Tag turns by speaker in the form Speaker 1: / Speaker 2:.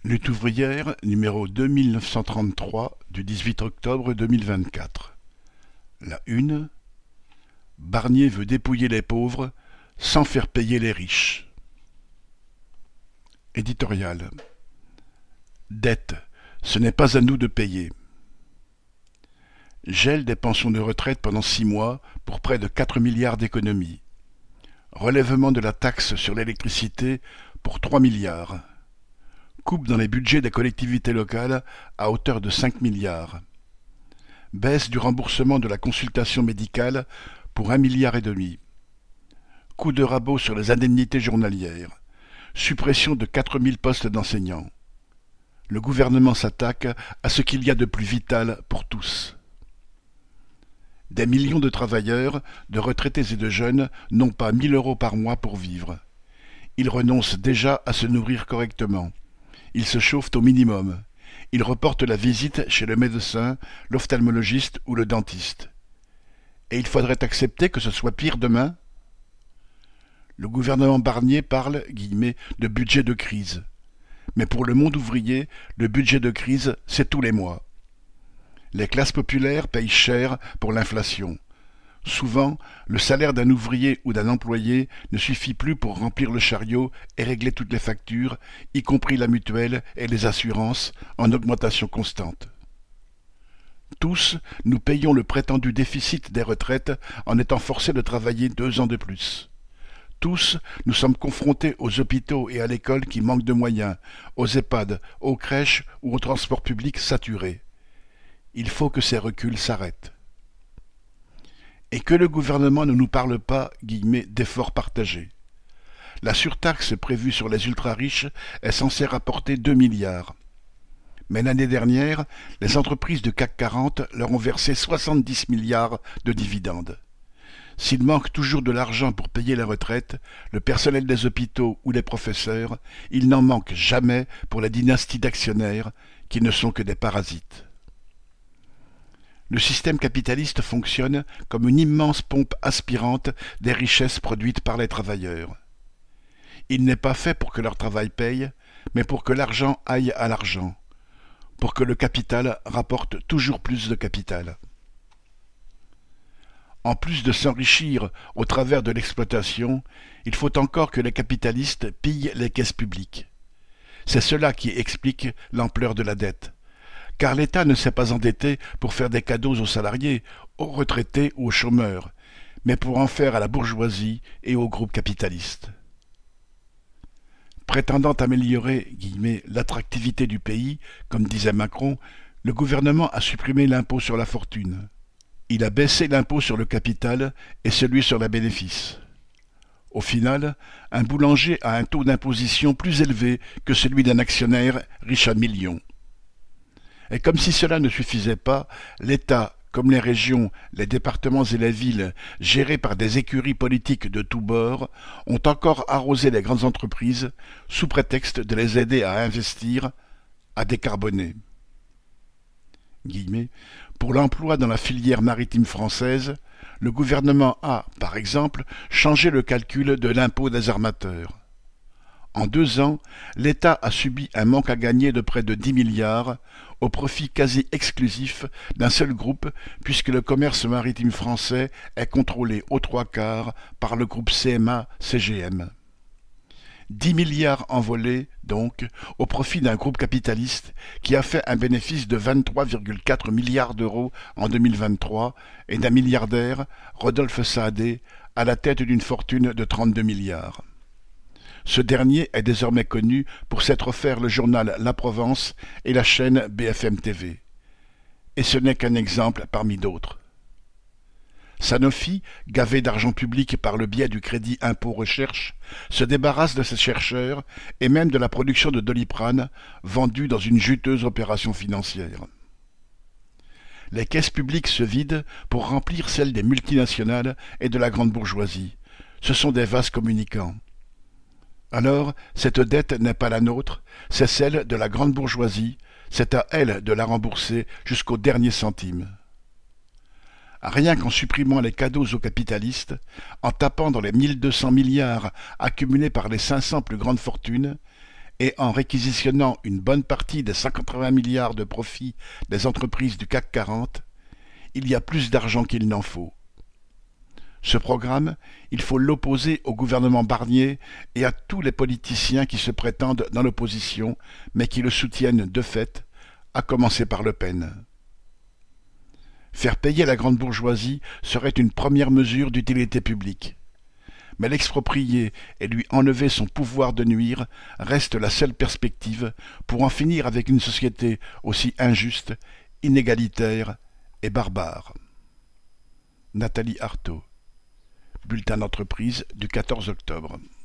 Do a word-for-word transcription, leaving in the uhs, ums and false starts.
Speaker 1: Lutte ouvrière numéro deux mille neuf cent trente-trois du dix-huit octobre deux mille vingt-quatre. La une. Barnier veut dépouiller les pauvres sans faire payer les riches. Éditorial. Dette, ce n'est pas à nous de payer. Gel des pensions de retraite pendant six mois pour près de quatre milliards d'économies. Relèvement de la taxe sur l'électricité pour trois milliards. Coupe dans les budgets des collectivités locales à hauteur de cinq milliards. Baisse du remboursement de la consultation médicale pour un milliard et demi. Coup de rabot sur les indemnités journalières. Suppression de quatre mille postes d'enseignants. Le gouvernement s'attaque à ce qu'il y a de plus vital pour tous. Des millions de travailleurs, de retraités et de jeunes n'ont pas mille euros par mois pour vivre. Ils renoncent déjà à se nourrir correctement. Ils se chauffent au minimum. Ils reportent la visite chez le médecin, l'ophtalmologiste ou le dentiste. Et il faudrait accepter que ce soit pire demain ? Le gouvernement Barnier parle, guillemets, de budget de crise. Mais pour le monde ouvrier, le budget de crise, c'est tous les mois. Les classes populaires payent cher pour l'inflation. Souvent, le salaire d'un ouvrier ou d'un employé ne suffit plus pour remplir le chariot et régler toutes les factures, y compris la mutuelle et les assurances, en augmentation constante. Tous, nous payons le prétendu déficit des retraites en étant forcés de travailler deux ans de plus. Tous, nous sommes confrontés aux hôpitaux et à l'école qui manquent de moyens, aux EHPAD, aux crèches ou aux transports publics saturés. Il faut que ces reculs s'arrêtent. Et que le gouvernement ne nous parle pas, guillemets, d'efforts partagés. La surtaxe prévue sur les ultra-riches est censée rapporter deux milliards. Mais l'année dernière, les entreprises du C A C quarante leur ont versé soixante-dix milliards de dividendes. S'il manque toujours de l'argent pour payer les retraites, le personnel des hôpitaux ou les professeurs, il n'en manque jamais pour la dynastie d'actionnaires qui ne sont que des parasites. Le système capitaliste fonctionne comme une immense pompe aspirante des richesses produites par les travailleurs. Il n'est pas fait pour que leur travail paye, mais pour que l'argent aille à l'argent, pour que le capital rapporte toujours plus de capital. En plus de s'enrichir au travers de l'exploitation, il faut encore que les capitalistes pillent les caisses publiques. C'est cela qui explique l'ampleur de la dette. Car l'État ne s'est pas endetté pour faire des cadeaux aux salariés, aux retraités ou aux chômeurs, mais pour en faire à la bourgeoisie et aux groupes capitalistes. Prétendant améliorer, guillemets, l'attractivité du pays, comme disait Macron, le gouvernement a supprimé l'impôt sur la fortune. Il a baissé l'impôt sur le capital et celui sur les bénéfices. Au final, un boulanger a un taux d'imposition plus élevé que celui d'un actionnaire riche à millions. Et comme si cela ne suffisait pas, l'État, comme les régions, les départements et les villes, gérés par des écuries politiques de tous bords, ont encore arrosé les grandes entreprises sous prétexte de les aider à investir, à décarboner. Guillemets, pour l'emploi dans la filière maritime française, le gouvernement a, par exemple, changé le calcul de l'impôt des armateurs. En deux ans, l'État a subi un manque à gagner de près de dix milliards, au profit quasi exclusif d'un seul groupe, puisque le commerce maritime français est contrôlé aux trois quarts par le groupe C M A C G M. dix milliards envolés, donc, au profit d'un groupe capitaliste qui a fait un bénéfice de vingt-trois virgule quatre milliards d'euros en deux mille vingt-trois et d'un milliardaire, Rodolphe Saadé, à la tête d'une fortune de trente-deux milliards. Ce dernier est désormais connu pour s'être offert le journal La Provence et la chaîne B F M T V. Et ce n'est qu'un exemple parmi d'autres. Sanofi, gavé d'argent public par le biais du crédit impôt recherche, se débarrasse de ses chercheurs et même de la production de Doliprane, vendue dans une juteuse opération financière. Les caisses publiques se vident pour remplir celles des multinationales et de la grande bourgeoisie. Ce sont des vases communicants. Alors, cette dette n'est pas la nôtre, c'est celle de la grande bourgeoisie, c'est à elle de la rembourser jusqu'au dernier centime. Rien qu'en supprimant les cadeaux aux capitalistes, en tapant dans les mille deux cents milliards accumulés par les cinq cents plus grandes fortunes, et en réquisitionnant une bonne partie des cent quatre-vingts milliards de profits des entreprises du C A C quarante, il y a plus d'argent qu'il n'en faut. Ce programme, il faut l'opposer au gouvernement Barnier et à tous les politiciens qui se prétendent dans l'opposition, mais qui le soutiennent de fait, à commencer par Le Pen. Faire payer la grande bourgeoisie serait une première mesure d'utilité publique. Mais l'exproprier et lui enlever son pouvoir de nuire reste la seule perspective pour en finir avec une société aussi injuste, inégalitaire et barbare. Nathalie Arthaud, Bulletin d'entreprise du quatorze octobre.